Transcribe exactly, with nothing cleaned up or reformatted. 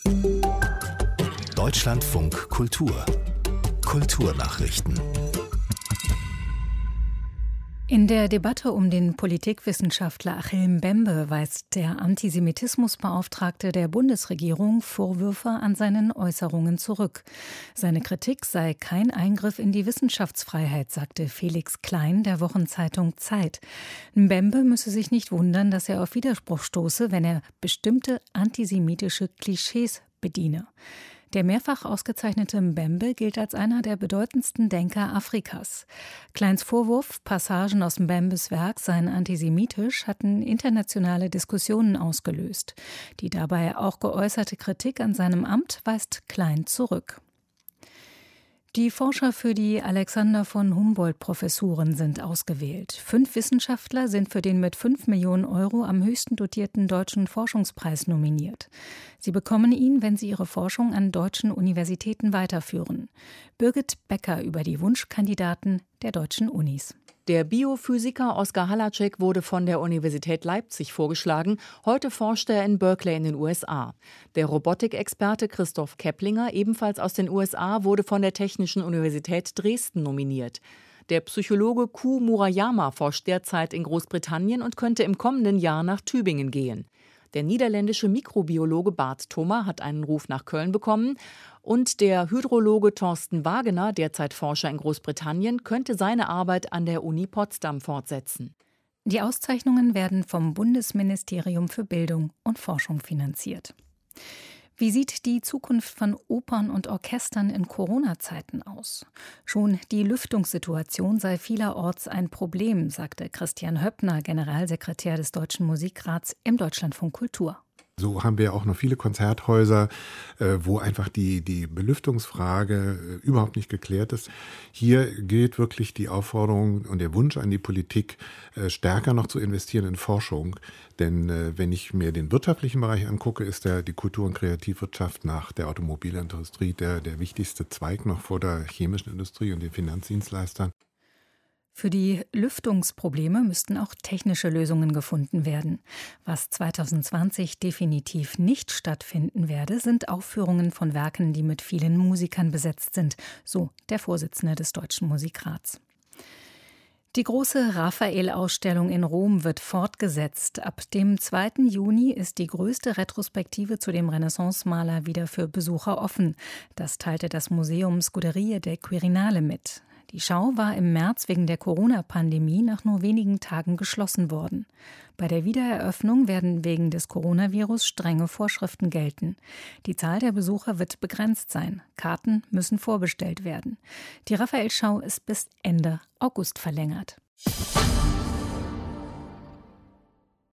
Deutschlandfunk Kultur. Kulturnachrichten. In der Debatte um den Politikwissenschaftler Achille Mbembe weist der Antisemitismusbeauftragte der Bundesregierung Vorwürfe an seinen Äußerungen zurück. Seine Kritik sei kein Eingriff in die Wissenschaftsfreiheit, sagte Felix Klein der Wochenzeitung Zeit. Mbembe müsse sich nicht wundern, dass er auf Widerspruch stoße, wenn er bestimmte antisemitische Klischees bediene. Der mehrfach ausgezeichnete Mbembe gilt als einer der bedeutendsten Denker Afrikas. Kleins Vorwurf, Passagen aus Mbembes Werk seien antisemitisch, hatten internationale Diskussionen ausgelöst. Die dabei auch geäußerte Kritik an seinem Amt weist Klein zurück. Die Forscher für die Alexander von Humboldt-Professuren sind ausgewählt. Fünf Wissenschaftler sind für den mit fünf Millionen Euro am höchsten dotierten Deutschen Forschungspreis nominiert. Sie bekommen ihn, wenn sie ihre Forschung an deutschen Universitäten weiterführen. Birgit Becker über die Wunschkandidaten der deutschen Unis. Der Biophysiker Oskar Halacek wurde von der Universität Leipzig vorgeschlagen. Heute forscht er in Berkeley in den U S A. Der Robotikexperte Christoph Keplinger, ebenfalls aus den U S A, wurde von der Technischen Universität Dresden nominiert. Der Psychologe Ku Murayama forscht derzeit in Großbritannien und könnte im kommenden Jahr nach Tübingen gehen. Der niederländische Mikrobiologe Bart Thoma hat einen Ruf nach Köln bekommen. Und der Hydrologe Thorsten Wagener, derzeit Forscher in Großbritannien, könnte seine Arbeit an der Uni Potsdam fortsetzen. Die Auszeichnungen werden vom Bundesministerium für Bildung und Forschung finanziert. Wie sieht die Zukunft von Opern und Orchestern in Corona-Zeiten aus? Schon die Lüftungssituation sei vielerorts ein Problem, sagte Christian Höppner, Generalsekretär des Deutschen Musikrats im Deutschlandfunk Kultur. So haben wir auch noch viele Konzerthäuser, wo einfach die, die Belüftungsfrage überhaupt nicht geklärt ist. Hier gilt wirklich die Aufforderung und der Wunsch an die Politik, stärker noch zu investieren in Forschung. Denn wenn ich mir den wirtschaftlichen Bereich angucke, ist der, die Kultur- und Kreativwirtschaft nach der Automobilindustrie der, der wichtigste Zweig noch vor der chemischen Industrie und den Finanzdienstleistern. Für die Lüftungsprobleme müssten auch technische Lösungen gefunden werden. Was zwanzig zwanzig definitiv nicht stattfinden werde, sind Aufführungen von Werken, die mit vielen Musikern besetzt sind, so der Vorsitzende des Deutschen Musikrats. Die große Raphael-Ausstellung in Rom wird fortgesetzt. Ab dem zweiten Juni ist die größte Retrospektive zu dem Renaissance-Maler wieder für Besucher offen. Das teilte das Museum Scuderie del Quirinale mit. Die Schau war im März wegen der Corona-Pandemie nach nur wenigen Tagen geschlossen worden. Bei der Wiedereröffnung werden wegen des Coronavirus strenge Vorschriften gelten. Die Zahl der Besucher wird begrenzt sein. Karten müssen vorbestellt werden. Die Raphael-Schau ist bis Ende August verlängert.